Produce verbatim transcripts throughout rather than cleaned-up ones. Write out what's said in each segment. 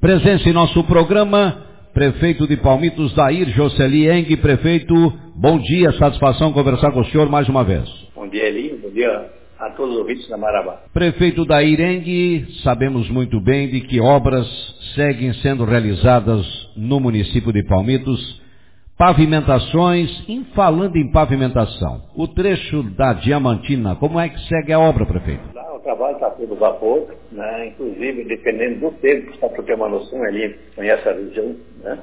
Presença em nosso programa, prefeito de Palmitos, Dair Jocely Eng. Prefeito, bom dia, satisfação conversar com o senhor mais uma vez. Bom dia, Elinho, bom dia a todos os ouvintes da Marabá. Prefeito Dair Eng, sabemos muito bem de que obras seguem sendo realizadas no município de Palmitos, pavimentações. Em falando em pavimentação, o trecho da Diamantina, como é que segue a obra, prefeito? Lá o trabalho está todo vapor, né? Inclusive dependendo do tempo, só para ter uma noção, ali conhece a região, né?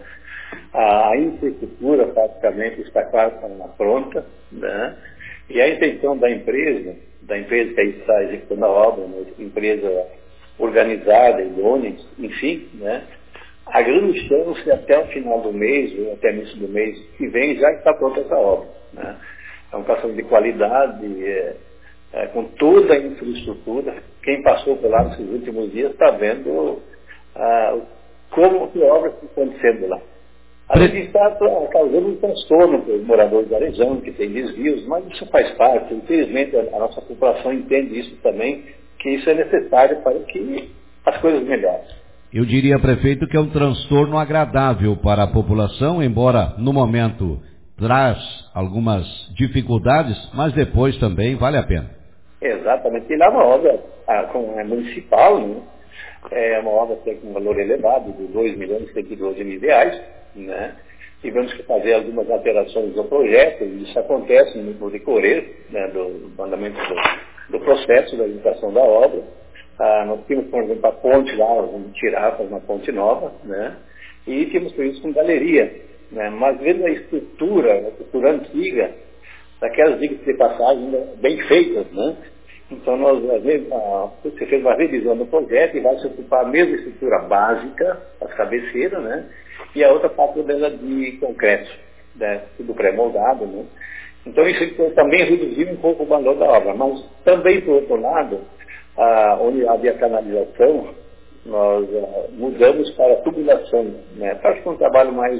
A infraestrutura praticamente está quase pronta, né? E a intenção da empresa, da empresa que está executando a obra, uma empresa organizada, idônea, enfim, né? A grande chance até o final do mês, ou até início do mês que vem, já está pronta essa obra, né? É uma questão de qualidade, é, é, com toda a infraestrutura. Quem passou por lá nesses últimos dias está vendo ah, como que a obra está acontecendo lá. Além disso, está causando um transtorno para os moradores da região, que tem desvios, mas isso faz parte. Infelizmente, a, a nossa população entende isso também, que isso é necessário para que as coisas melhorem. Eu diria, prefeito, que é um transtorno agradável para a população, embora no momento traz algumas dificuldades, mas depois também vale a pena. Exatamente. E lá é uma obra ah, com, é municipal, né? É uma obra que tem um valor elevado, de dois milhões e cento e doze mil reais, né? Tivemos que fazer algumas alterações no projeto, e isso acontece no decorrer, né, do, do andamento do, do processo da execução da obra. Ah, nós tínhamos, por exemplo, a ponte lá, vamos tirar para uma ponte nova, né? E tínhamos feito isso com galeria, né? Mas vendo a estrutura, a estrutura antiga, daquelas digas de passagem bem feitas, né? Então, nós, a, você fez uma revisão do projeto e vai se ocupar a mesma estrutura básica, as cabeceiras, né? E a outra parte dela de concreto, né? Tudo pré-moldado, né? Então, isso também reduziu um pouco o valor da obra. Mas também, por outro lado, a, onde havia canalização, nós a, mudamos para tubulação, né? Para que um trabalho mais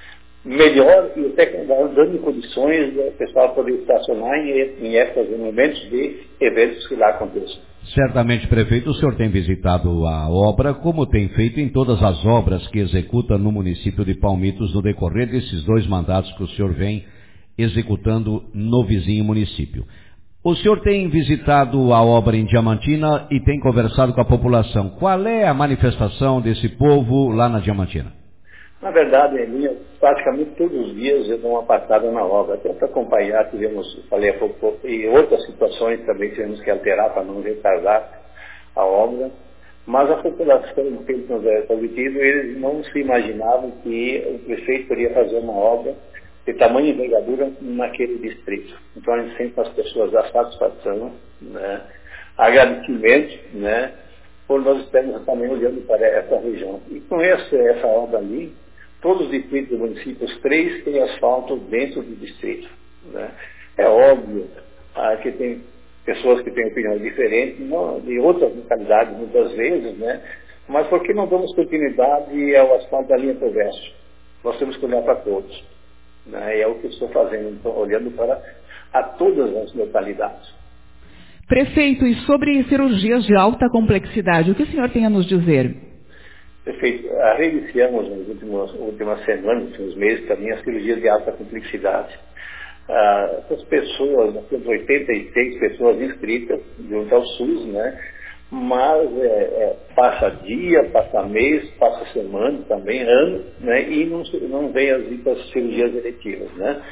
melhor e até dando condições do pessoal poder estacionar em, em épocas, em momentos de eventos que lá aconteçam. Certamente, prefeito, o senhor tem visitado a obra, como tem feito em todas as obras que executa no município de Palmitos no decorrer desses dois mandatos que o senhor vem executando no vizinho município. O senhor tem visitado a obra em Diamantina e tem conversado com a população. Qual é a manifestação desse povo lá na Diamantina? Na verdade, Elinho, praticamente todos os dias eu dou uma passada na obra, até para acompanhar, tivemos, falei há pouco, e outras situações também tivemos que alterar para não retardar a obra, mas a população que nos é obtido, eles não se imaginavam que o prefeito poderia fazer uma obra de tamanho e envergadura naquele distrito. Então a gente sente as pessoas da satisfação, né, agradecimento, né, por nós estarmos também olhando para essa região. E com essa, essa obra ali, todos os distritos do município, os três, têm asfalto dentro do distrito, né? É óbvio ah, que tem pessoas que têm opiniões diferentes, não, de outras localidades muitas vezes, né? Mas por que não damos continuidade ao asfalto da linha Progresso? Nós temos que olhar para todos, né? E é o que eu estou fazendo, então, olhando para a todas as localidades. Prefeito, e sobre cirurgias de alta complexidade, o que o senhor tem a nos dizer? Perfeito. Reiniciamos nas últimas, últimas semanas, nos últimos meses, também as cirurgias de alta complexidade. Ah, essas pessoas, nós temos oitenta e seis pessoas inscritas junto ao SUS, né? Mas é, é, passa dia, passa mês, passa semana também, ano, né? E não, não vem as ditas cirurgias eletivas, né?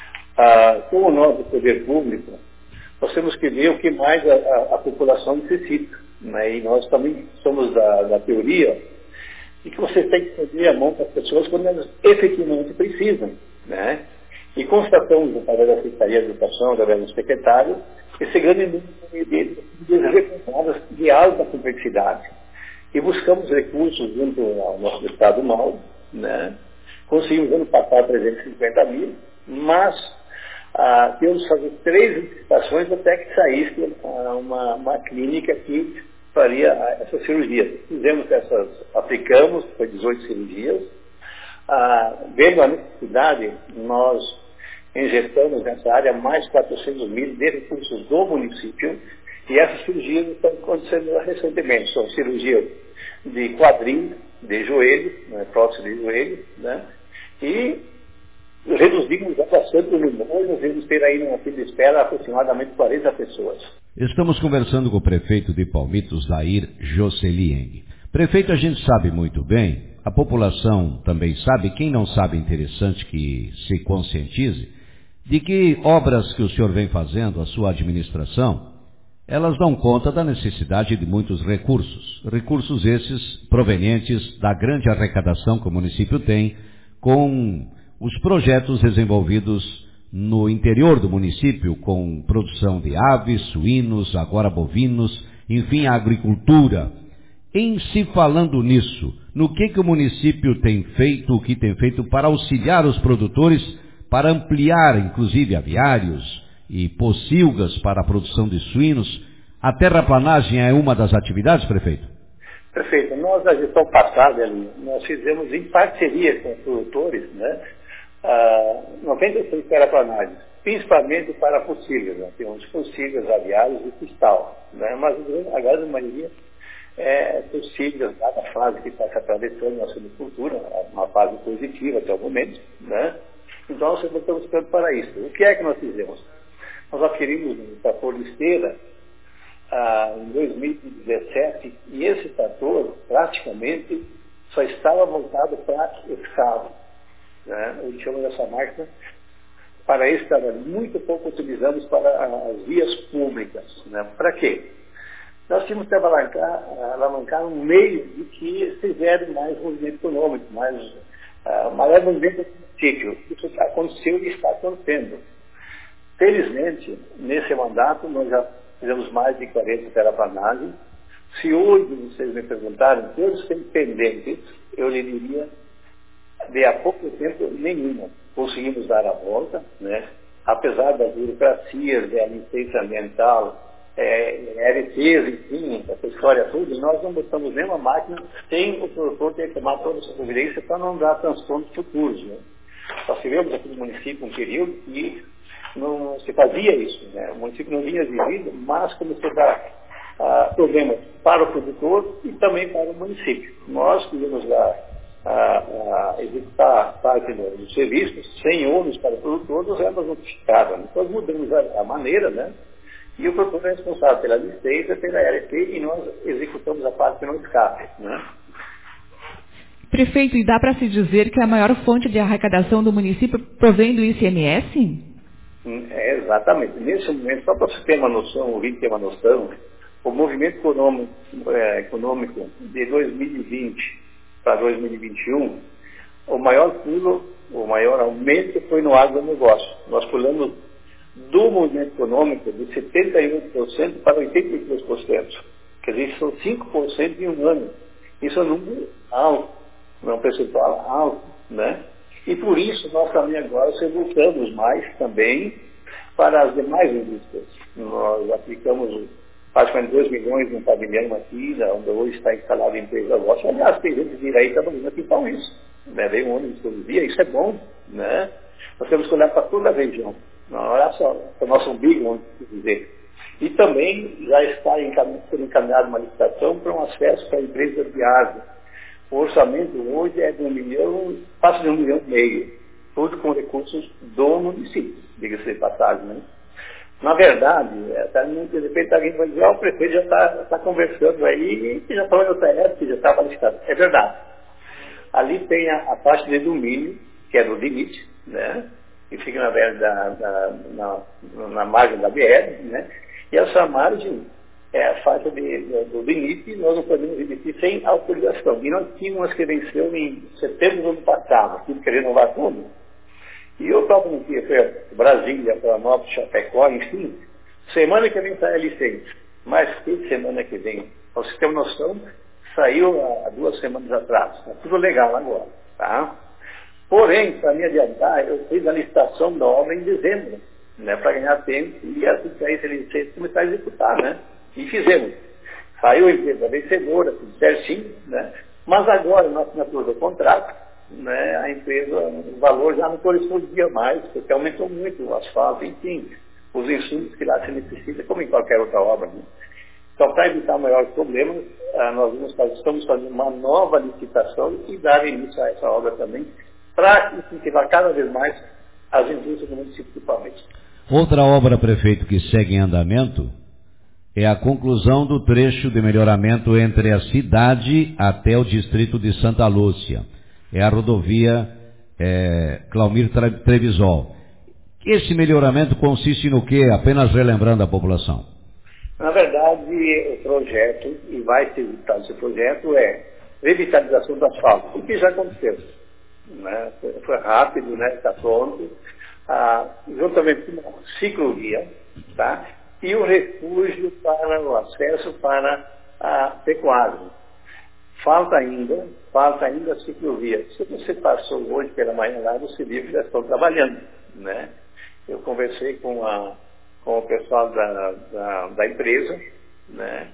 Ah, como nós, do poder público, nós temos que ver o que mais a, a, a população necessita, né? E nós também somos da, da teoria e que você tem que fazer a mão para as pessoas quando elas efetivamente precisam, né? E constatamos, através da Secretaria de Educação, através do secretário, esse grande número de recompensadas de alta complexidade. E buscamos recursos junto ao nosso Estado Mal, né? Conseguimos ano passado trezentos e cinquenta mil, mas ah, temos que fazer três licitações até que saísse ah, uma, uma clínica que faria essa cirurgia. Fizemos essas, aplicamos, foi dezoito cirurgias. Ah, vendo a necessidade, nós injetamos nessa área mais quatrocentos mil de recursos do município e essas cirurgias estão acontecendo recentemente. São cirurgias de quadril, de joelho, né, prótese de joelho, né, e reduzimos bastante o número, nós vamos ter aí numa fila de espera aproximadamente quarenta pessoas. Estamos conversando com o prefeito de Palmitos, Dair Joselieng. Prefeito, a gente sabe muito bem, a população também sabe, quem não sabe é interessante que se conscientize, de que obras que o senhor vem fazendo, a sua administração, elas dão conta da necessidade de muitos recursos. Recursos esses provenientes da grande arrecadação que o município tem com os projetos desenvolvidos no interior do município, com produção de aves, suínos, agora bovinos, enfim, a agricultura. Em se falando nisso, no que, que o município tem feito, o que tem feito para auxiliar os produtores, para ampliar, inclusive, aviários e pocilgas para a produção de suínos? A terraplanagem é uma das atividades, prefeito? Prefeito, nós, na gestão passada, nós fizemos em parceria com os produtores, né, uh, noventa e seis terraplanagens, principalmente para pocilgas, né, temos pocilgas, aviários e cristal, né, mas a grande maioria é pocilgas, dada a fase que está se atravessando na silvicultura, uma fase positiva até o momento, né, então nós estamos esperando para isso. O que é que nós fizemos? Nós adquirimos um trator de esteira ah, em dois mil e dezessete e esse trator praticamente só estava voltado para escala, né? A gente chama dessa máquina para esse trabalho. Muito pouco utilizamos para as vias públicas, né? Para quê? Nós tínhamos que alavancar, alavancar um meio de que se gere mais movimento econômico, mais, uh, maior movimento sítio. Isso aconteceu e está acontecendo. Felizmente, nesse mandato, nós já fizemos mais de quarenta terraplanagens. Se hoje vocês me perguntarem, todos têm pendentes, eu lhe diria, de há pouco tempo, nenhuma. Conseguimos dar a volta, né? Apesar das burocracias, da licença ambiental, é, R Ts, enfim, essa história toda, nós não botamos nenhuma máquina sem o produtor ter que tomar toda essa providência para não dar transtornos futuros, né? Nós tivemos aqui no município um período que não se fazia isso, né? O município não vinha exigido, mas começou a dar ah, problemas para o produtor e também para o município. Nós queríamos lá a, a executar parte dos serviços sem ônus para o produtor, nós éramos notificados. Então mudamos a, a maneira, né? E o produtor é responsável pela licença, pela R T, e nós executamos a parte que não escape, né? Prefeito, e dá para se dizer que a maior fonte de arrecadação do município provém do I C M S? É, exatamente. Nesse momento, só para você ter uma noção, o ouvinte ter uma noção, o movimento econômico, é, econômico de dois mil e vinte para dois mil e vinte e um, o maior pulo, o maior aumento foi no agronegócio. Nós pulamos do movimento econômico de setenta e oito por cento para oitenta e três por cento. Quer dizer, são cinco por cento em um ano. Isso é um número alto, não é um percentual alto, né? E por isso nós também agora voltamos mais também para as demais indústrias. Nós aplicamos praticamente dois milhões num pavilhão aqui, onde hoje está instalada a empresa nossa. Aliás, tem gente que vir aí trabalhando aqui para isso. Né? Vem um ônibus todo dia, isso é bom, né? Nós temos que olhar para toda a região. Não olhar só para o nosso umbigo, vamos dizer. E também já está sendo encaminhada uma licitação para um acesso para a empresa de água. O orçamento hoje é de um milhão, passa de um milhão e meio, tudo com recursos do município, diga-se de passagem, né? Na verdade, até de repente alguém vai dizer, ó, oh, o prefeito já está tá conversando aí, e já falou em outra época, já estava licitado. É verdade. Ali tem a, a parte de domínio, que é do limite, né? Que fica na, da, da, na, na margem da B R, né? E essa margem é a faixa de, do limite e nós não podemos emitir sem autorização. E nós tínhamos que venceu em setembro do ano passado, tive que renovar tudo. E eu estava no dia, foi Brasília, Florianópolis, Chapecó, enfim, semana que vem sai a licença. Mas que semana que vem? Para você ter uma noção, saiu há duas semanas atrás. Está tudo legal agora, tá? Porém, para me adiantar, eu fiz a licitação da obra em dezembro, né, para ganhar tempo e assim que saísse a licença começar a executar, né? E fizemos. Saiu a empresa vencedora, tudo certinho, né? Mas agora, na assinatura do contrato, né, a empresa, o valor já não correspondia mais, porque aumentou muito o asfalto, enfim, os insumos que lá se necessita, como em qualquer outra obra, né? Então, para evitar maiores problemas, nós vamos fazer, estamos fazendo uma nova licitação e dar início a essa obra também, para incentivar cada vez mais as indústrias do município de Palmitos. Outra obra, prefeito, que segue em andamento é a conclusão do trecho de melhoramento entre a cidade até o distrito de Santa Lúcia. É a rodovia é, Claumir Trevisol. Esse melhoramento consiste no quê? Apenas relembrando a população. Na verdade, o projeto, e vai ser executado esse projeto, é revitalização do asfalto, o que já aconteceu. Né? Foi, foi rápido, né? Está pronto. Ah, juntamente com uma ciclovia, tá? E o refúgio para o acesso para a pecuária. Falta ainda, falta ainda a ciclovia. Se você passou hoje pela manhã lá, você viu que já estão trabalhando, né? Eu conversei com, a, com o pessoal da, da, da empresa, né?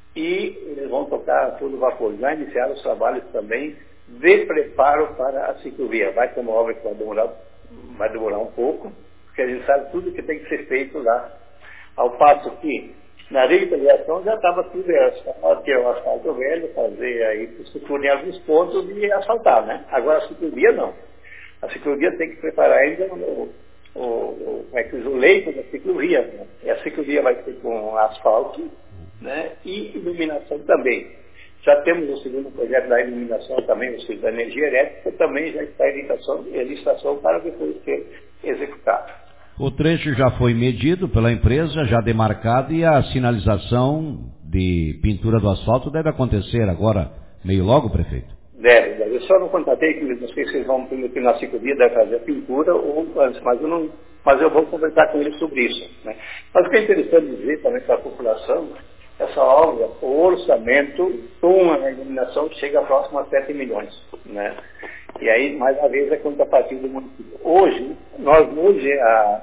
E eles vão tocar todo vapor. Já iniciaram os trabalhos também de preparo para a ciclovia. Vai ter uma obra que vai demorar, vai demorar um pouco, porque a gente sabe tudo que tem que ser feito lá. Ao passo que na revitalização já estava tudo asfalto, que é o asfalto velho, fazer aí estrutura em alguns pontos e asfaltar, né? Agora a ciclovia não. A ciclovia tem que preparar ainda o, o, o, como é que diz, o leito da ciclovia, né? E a ciclovia vai ser com asfalto, né? E iluminação também. Já temos o segundo projeto da iluminação também, o segundo da energia elétrica, também já está em licitação, em licitação para depois ser executado. O trecho já foi medido pela empresa, já demarcado, e a sinalização de pintura do asfalto deve acontecer agora, meio logo, prefeito? Deve, deve. Eu só não contatei, que não sei se vocês vão que na ciclovia deve fazer a pintura ou antes, mas eu, não, mas eu vou conversar com eles sobre isso. Né? Mas o que é interessante dizer também para a população, essa obra, o orçamento com a iluminação chega próximo a sete milhões. Né? E aí, mais uma vez, é contrapartida do município. Hoje, nós hoje, a,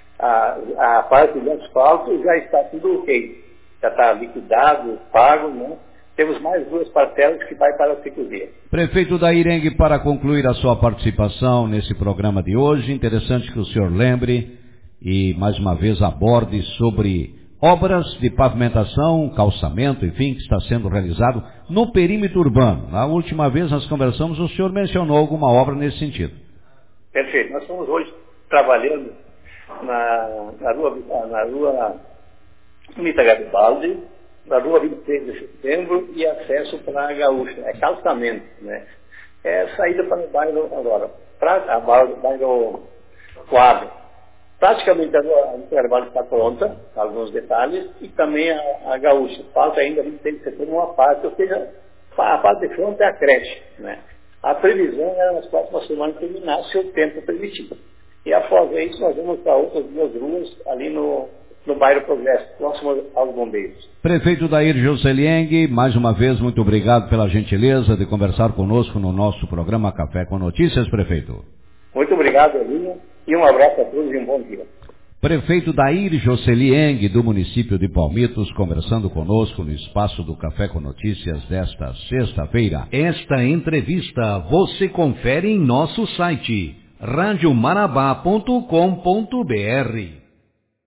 a, a parte do asfalto já está tudo ok. Já está liquidado, pago, né? Temos mais duas parcelas que vai para a ciclovia. Prefeito Dairengue, para concluir a sua participação nesse programa de hoje, interessante que o senhor lembre e, mais uma vez, aborde sobre obras de pavimentação, calçamento, enfim, que está sendo realizado no perímetro urbano. Na última vez nós conversamos, o senhor mencionou alguma obra nesse sentido. Perfeito. Nós estamos hoje trabalhando na, na rua, na rua Mita Garibaldi, na rua vinte e seis de setembro e acesso para a Gaúcha. É calçamento, né? É saída para o bairro agora, para o bairro Quadro. Praticamente a trabalho está pronta, alguns detalhes, e também a, a Gaúcha. Falta ainda vinte e seis de setembro uma parte, ou seja, a parte de frente é a creche. Né? A previsão é nas próximas semanas terminar, se o tempo permitir. E após isso, nós vamos para outras duas ruas ali no, no bairro Progresso, próximo aos bombeiros. Prefeito Dair Joselieng, mais uma vez, muito obrigado pela gentileza de conversar conosco no nosso programa Café com Notícias, prefeito. Muito obrigado, Elinho. E um abraço a todos e um bom dia. Prefeito Dair Joselieng, do município de Palmitos, conversando conosco no espaço do Café com Notícias desta sexta-feira. Esta entrevista você confere em nosso site rádio marabá ponto com ponto br.